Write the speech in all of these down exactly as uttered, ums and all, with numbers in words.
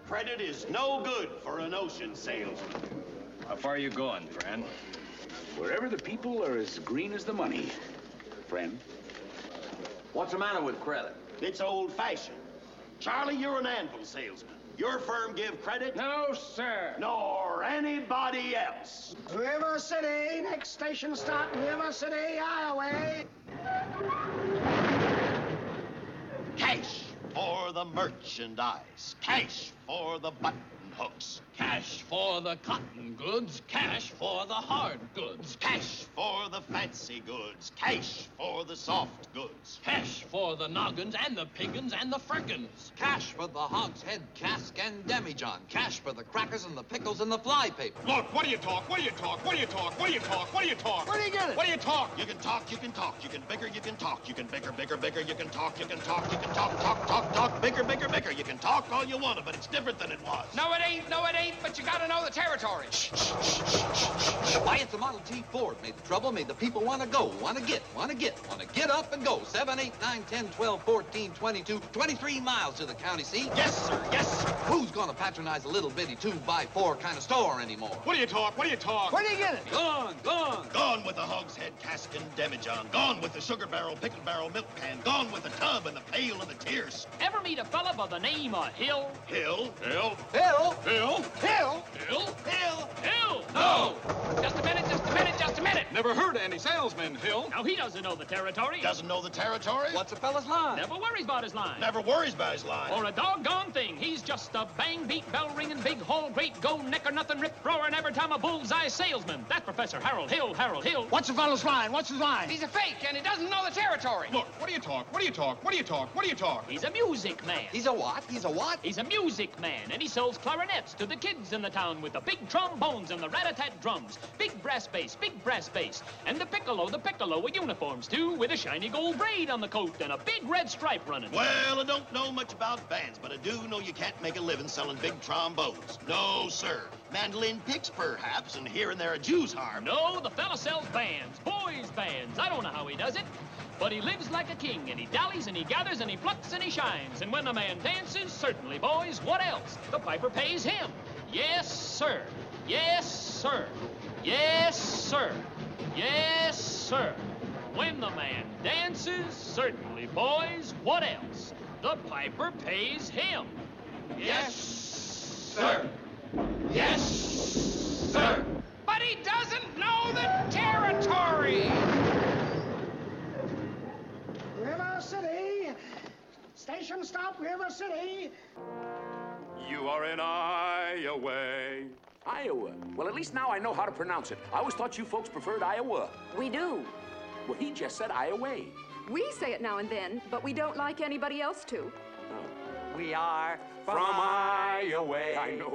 Credit is no good for an ocean salesman. How far are you going, friend? Wherever the people are as green as the money, friend. What's the matter with credit? It's old-fashioned. Charlie, you're an anvil salesman. Your firm give credit? No, sir. Nor anybody else. River City, next station stop, River City, Iowa. Cash for the merchandise. Cash for the button hooks. Cash for the cotton goods, cash for the hard goods. Cash for the fancy goods. Cash for the soft goods. Cash for the noggins and the piggins and the friggins. Cash for the hogshead, cask, and demijohn. Cash for the crackers and the pickles and the fly paper. Look, what do you talk? What do you talk? What do you talk? What do you talk? What do you talk? Where do you get it? What do you talk? You can talk, you can talk, you can bigger, you can talk, you can bigger, bigger, bigger, you can talk, you can talk, you can talk, talk, talk, talk, bigger, bigger, bigger. You can talk all you want, but it's different than it was. No, it ain't. No, it ain't. But you gotta know the territory. Why, it's a Model T Ford. Made the trouble, made the people want to go, want to get, want to get, want to get up and go. seven, eight, nine, ten, twelve, fourteen, twenty-two, twenty-three miles to the county seat. Yes, sir, yes, sir. Who's gonna patronize a little bitty two by four kind of store anymore? What do you talk? What do you talk? Where do you get it? Gone, gone. Gone with the hogshead, cask, and demijohn. Gone with the sugar barrel, pickle barrel, milk can. Gone with the tub and the pail and the tierce. Ever meet a fella by the name of Hill? Hill. Hill. Hill. Hill. Hill. Hill? Hill. Hill! No! Just a minute, just a minute, just a minute! Never heard of any salesman, Hill. Now, he doesn't know the territory. Doesn't know the territory? What's a fella's line? Never worries about his line. Never worries about his line. Or a doggone thing. He's just a bang, beat, bell ringing, big hole, great go, neck or nothing, rip roaring, every time a bullseye salesman. That's Professor Harold Hill, Harold Hill. What's the fellow's line? What's his line? He's a fake, and he doesn't know the territory. Look, what do you talk? What do you talk? What do you talk? What do you talk? He's a music man. He's a what? He's a what? He's a music man, and he sells clarinets to the kids in the town with the big trombones and the rat-a-tat drums. Big brass bass, big brass bass. And the piccolo, the piccolo with uniforms, too, with a shiny gold braid on the coat and a big red stripe running. Well, I don't know much about bands, but I do know you can't make a living selling big trombones. No, sir. Mandolin picks, perhaps, and here and there a Jew's harp. No, the fella sells bands, boys' bands. I don't know how he does it. But he lives like a king, and he dallies, and he gathers, and he plucks, and he shines. And when the man dances, certainly, boys, what else? The piper pays him. Yes, sir. Yes, sir. Yes, sir. Yes, sir. When the man dances, certainly, boys, what else? The piper pays him. Yes, sir. Yes, sir. But he doesn't know the territory. River City. Station stop, River City. You are in Iowa. Iowa. Well, at least now I know how to pronounce it. I always thought you folks preferred Iowa. We do. Well, he just said Iowa. We say it now and then, but we don't like anybody else to. We are From Iowa. I know.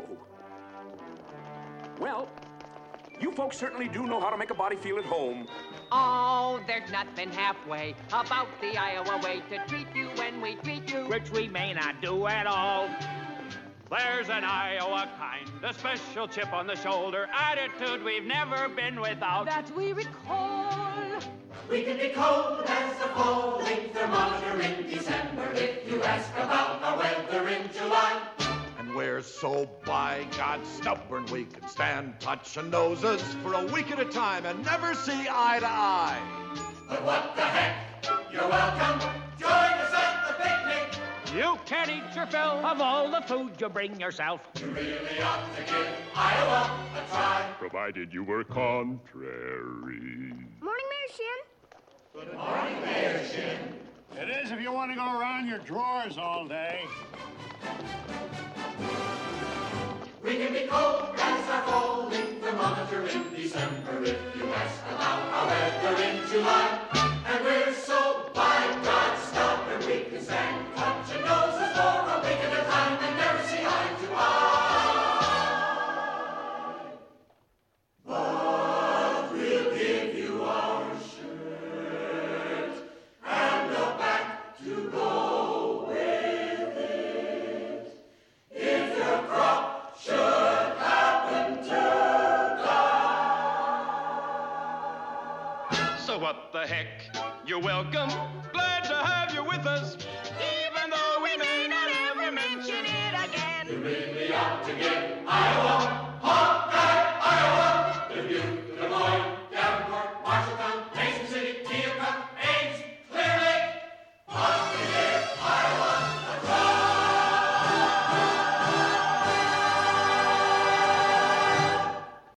Well, you folks certainly do know how to make a body feel at home. Oh, there's nothing halfway about the Iowa way to treat you when we treat you, which we may not do at all. There's an Iowa kind, a special chip on the shoulder, attitude we've never been without. That we recall. We can be cold as a falling thermometer in December if you ask about our weather in July. And we're so, by God, stubborn we can stand touching noses for a week at a time and never see eye to eye. But what the heck? You're welcome. Join us at the picnic. You can eat your fill of all the food you bring yourself. You really ought to give Iowa a try. Provided you were contrary. Morning, Mayor Shin. Good morning, Mayor Shin. It is if you want to go around your drawers all day. We can be cold as our falling thermometer in December if you ask about our weather in July. And we're so, by God, stubborn we can stand touching noses for a week at a time and never see eye to eye. But we'll give you our shirt and a back to go with it. If your crop should happen to die. So what the heck? You're welcome. Glad to have you with us. Even though we may not ever mention it again. really ought to give Iowa hot